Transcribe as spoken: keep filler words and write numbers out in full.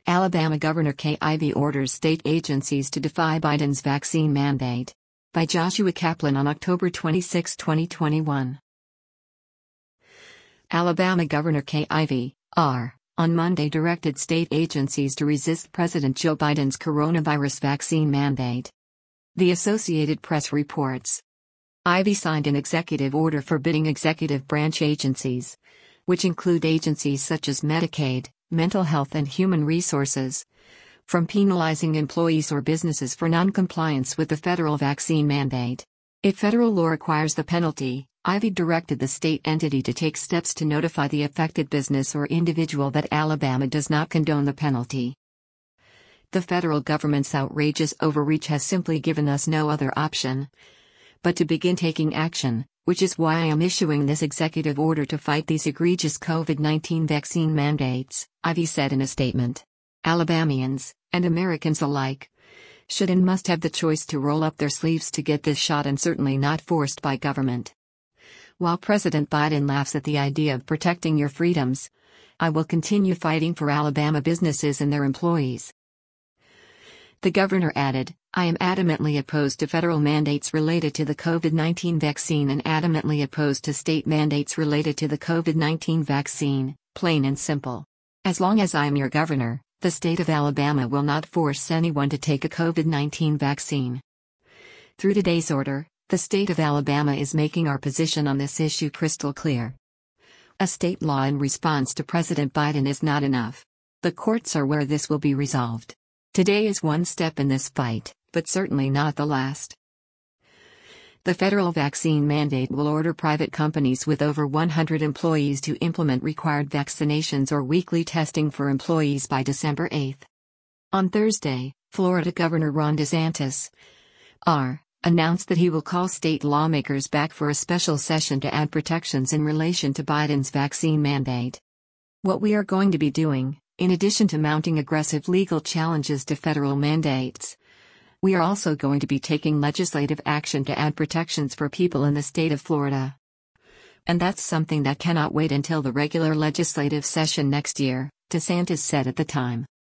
Alabama Governor Kay Ivey orders state agencies to defy Biden's vaccine mandate. By Joshua Kaplan on October twenty-sixth, twenty twenty-one. Alabama Governor Kay Ivey, R., on Monday directed state agencies to resist President Joe Biden's coronavirus vaccine mandate. The Associated Press reports. Ivey signed an executive order forbidding executive branch agencies, which include agencies such as Medicaid, Mental Health and Human Resources, from penalizing employees or businesses for non-compliance with the federal vaccine mandate. If federal law requires the penalty, Ivey directed the state entity to take steps to notify the affected business or individual that Alabama does not condone the penalty. The federal government's outrageous overreach has simply given us no other option but to begin taking action, which is why I am issuing this executive order to fight these egregious COVID nineteen vaccine mandates, Ivey said in a statement. Alabamians, and Americans alike, should and must have the choice to roll up their sleeves to get this shot, and certainly not forced by government. While President Biden laughs at the idea of protecting your freedoms, I will continue fighting for Alabama businesses and their employees. The governor added, I am adamantly opposed to federal mandates related to the COVID nineteen vaccine and adamantly opposed to state mandates related to the COVID nineteen vaccine, plain and simple. As long as I am your governor, the state of Alabama will not force anyone to take a COVID nineteen vaccine. Through today's order, the state of Alabama is making our position on this issue crystal clear. A state law in response to President Biden is not enough. The courts are where this will be resolved. Today is one step in this fight, but certainly not the last. The federal vaccine mandate will order private companies with over one hundred employees to implement required vaccinations or weekly testing for employees by December eighth. On Thursday, Florida Governor Ron DeSantis, R., announced that he will call state lawmakers back for a special session to add protections in relation to Biden's vaccine mandate. What we are going to be doing, in addition to mounting aggressive legal challenges to federal mandates, we are also going to be taking legislative action to add protections for people in the state of Florida. And that's something that cannot wait until the regular legislative session next year, DeSantis said at the time.